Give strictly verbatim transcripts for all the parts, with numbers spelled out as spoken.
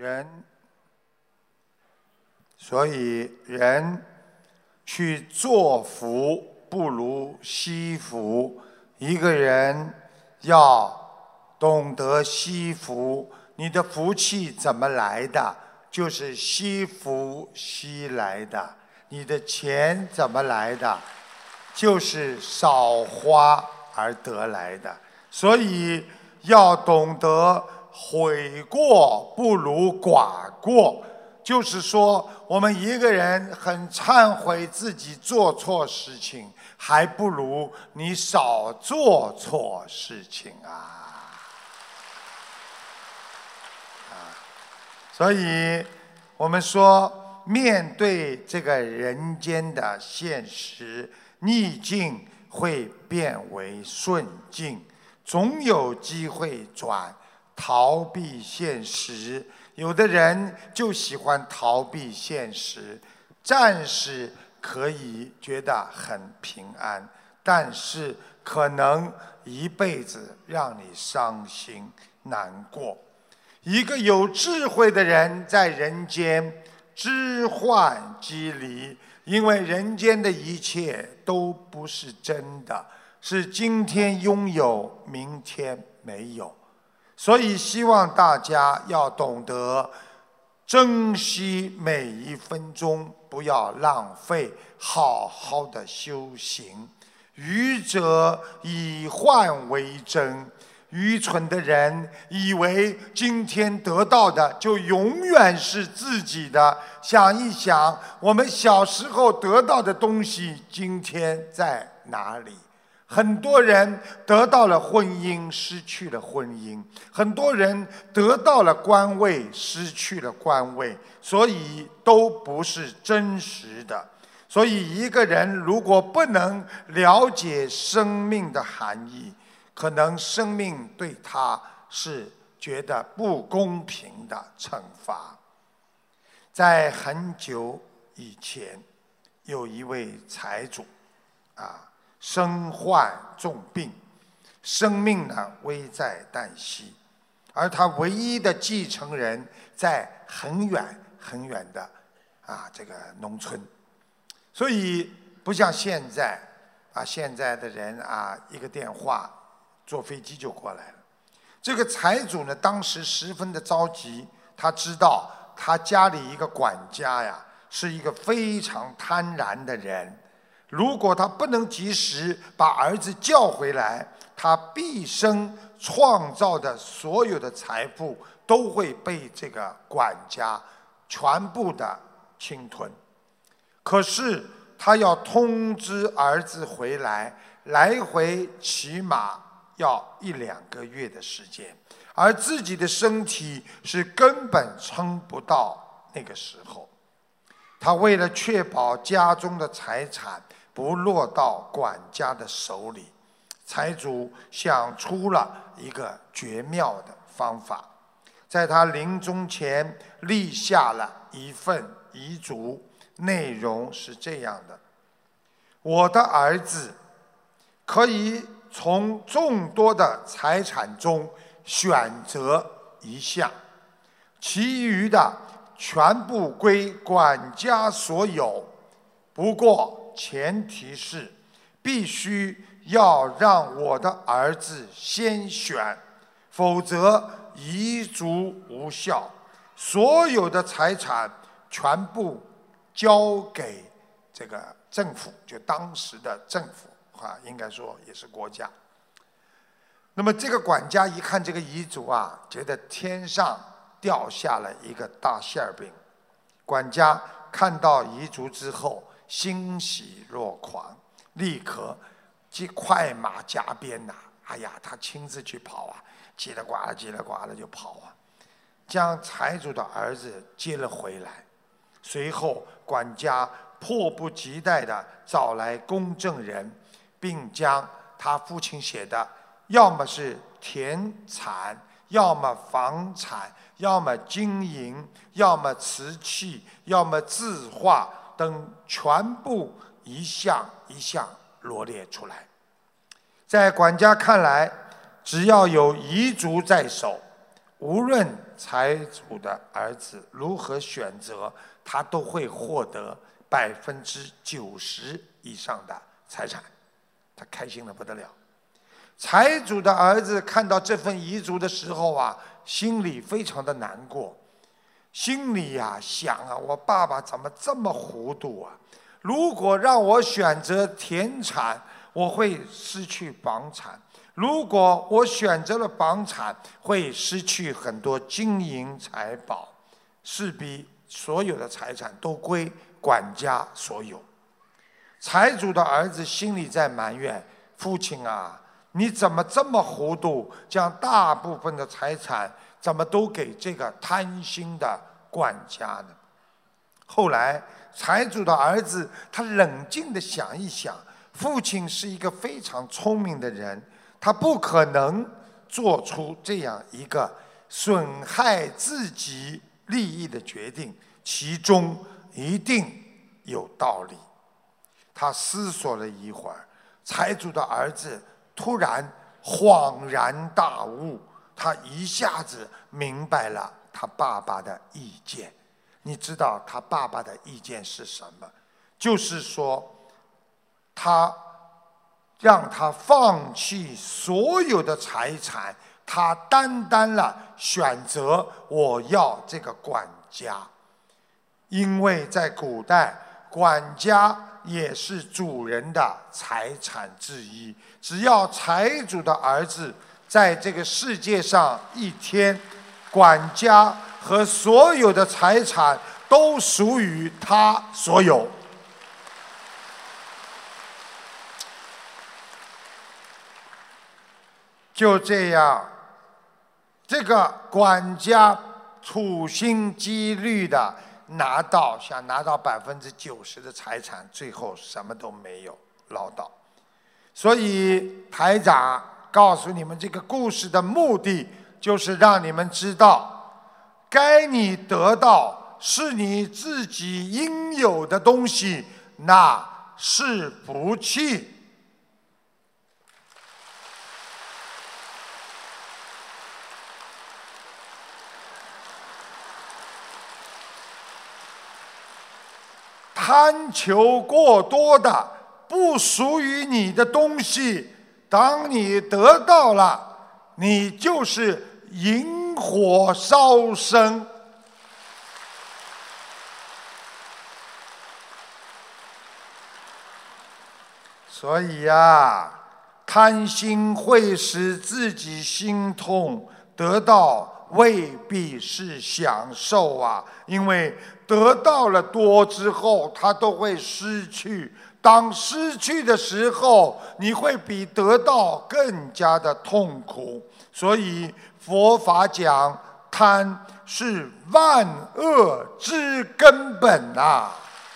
人，所以人去作福不如惜福。一个人要懂得惜福，你的福气怎么来的？就是惜福惜来的。你的钱怎么来的？就是少花而得来的。所以要懂得悔过不如寡过，就是说我们一个人很忏悔自己做错事情，还不如你少做错事情啊！啊，所以我们说，面对这个人间的现实，逆境会变为顺境，总有机会转。逃避现实，有的人就喜欢逃避现实，暂时可以觉得很平安，但是可能一辈子让你伤心难过。一个有智慧的人在人间知幻即离，因为人间的一切都不是真的，是今天拥有，明天没有。所以希望大家要懂得珍惜每一分钟，不要浪费，好好的修行。愚者以幻为真，愚蠢的人以为今天得到的就永远是自己的。想一想，我们小时候得到的东西，今天在哪里？很多人得到了婚姻，失去了婚姻；很多人得到了官位，失去了官位，所以都不是真实的。所以一个人如果不能了解生命的含义，可能生命对他是觉得不公平的惩罚。在很久以前，有一位财主，啊。身患重病，生命呢危在旦夕，而他唯一的继承人在很远很远的啊这个农村，所以不像现在啊现在的人啊一个电话坐飞机就过来了。这个财主呢当时十分的着急，他知道他家里一个管家呀是一个非常贪婪的人。如果他不能及时把儿子叫回来，他毕生创造的所有的财富都会被这个管家全部的侵吞。可是他要通知儿子回来，来回起码要一两个月的时间，而自己的身体是根本撑不到那个时候。他为了确保家中的财产不落到管家的手里，财主想出了一个绝妙的方法。在他临终前立下了一份遗嘱，内容是这样的：我的儿子可以从众多的财产中选择一项，其余的全部归管家所有，不过前提是必须要让我的儿子先选，否则遗嘱无效，所有的财产全部交给这个政府，就当时的政府啊，应该说也是国家。那么这个管家一看这个遗嘱啊，觉得天上掉下了一个大馅饼。管家看到遗嘱之后欣喜若狂，立刻即快马加鞭呐、啊！哎呀，他亲自去跑啊，叽里呱啦叽里呱啦就跑啊，将财主的儿子接了回来。随后，管家迫不及待地找来公证人，并将他父亲写的要么是田产，要么房产，要么金银，要么瓷器，要么字画等全部一项一项罗列出来。在管家看来，只要有遗嘱在手， 无论财主的儿子如何选择，他都会获得百分之九十以上的财产，他开心的不得了。财主的儿子看到这份遗嘱的时候啊，心里非常的难过，心里呀、啊、想啊，我爸爸怎么这么糊涂啊？如果让我选择田产，我会失去房产；如果我选择了房产，会失去很多金银财宝，势必所有的财产都归管家所有。财主的儿子心里在埋怨父亲啊，你怎么这么糊涂，将大部分的财产怎么都给这个贪心的管家呢？后来财主的儿子他冷静地想一想，父亲是一个非常聪明的人，他不可能做出这样一个损害自己利益的决定，其中一定有道理。他思索了一会儿，财主的儿子突然恍然大悟，他一下子明白了他爸爸的意见。你知道他爸爸的意见是什么？就是说，他让他放弃所有的财产，他单单了选择我要这个管家。因为在古代，管家也是主人的财产之一。只要财主的儿子在这个世界上一天，管家和所有的财产都属于他所有。就这样，这个管家处心积虑的拿到，想拿到百分之九十的财产，最后什么都没有捞到。所以台长告诉你们这个故事的目的，就是让你们知道，该你得到是你自己应有的东西，那是福气。贪求过多的不属于你的东西，当你得到了，你就是引火烧身。所以呀、啊，贪心会使自己心痛，得到未必是享受啊，因为得到了多之后，它都会失去。当失去的时候，你会比得到更加的痛苦。所以佛法讲，贪是万恶之根本啊！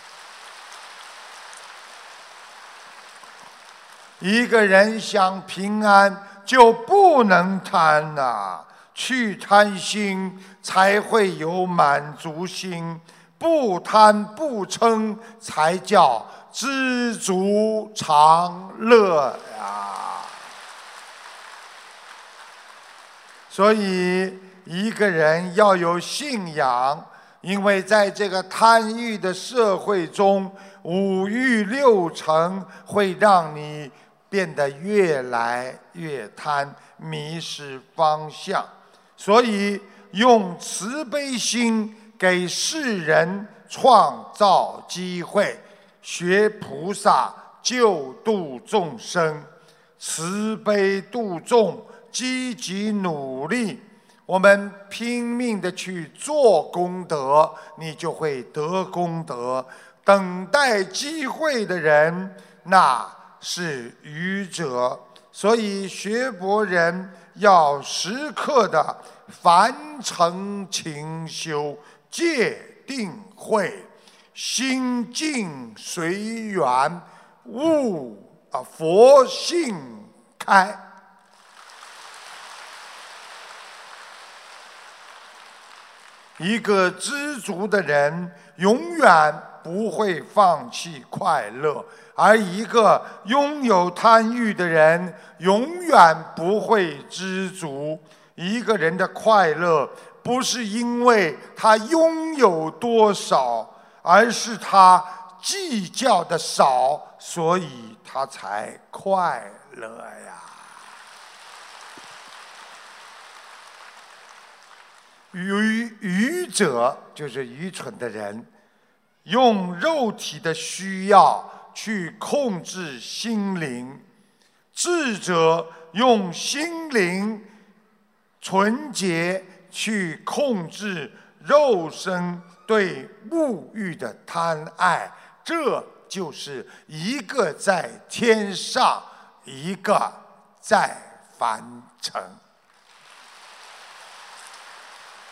一个人想平安，就不能贪啊！去贪心，才会有满足心。不贪不嗔，才叫知足常乐呀。所以一个人要有信仰，因为在这个贪欲的社会中，五欲六尘会让你变得越来越贪，迷失方向。所以用慈悲心给世人创造机会，学菩萨救度众生，慈悲度众，积极努力，我们拼命的去做功德，你就会得功德。等待机会的人，那是愚者。所以学佛人要时刻的凡尘勤修，戒定慧，心静随缘，悟啊佛性开。一个知足的人，永远不会放弃快乐。而一个拥有贪欲的人，永远不会知足。 一个人的快乐不是因为他拥有多少，而是他计较的少，所以他才快乐呀。愚愚者就是愚蠢的人，用肉体的需要去控制心灵；智者用心灵纯洁去控制肉身对物欲的贪爱。这就是一个在天上，一个在凡尘。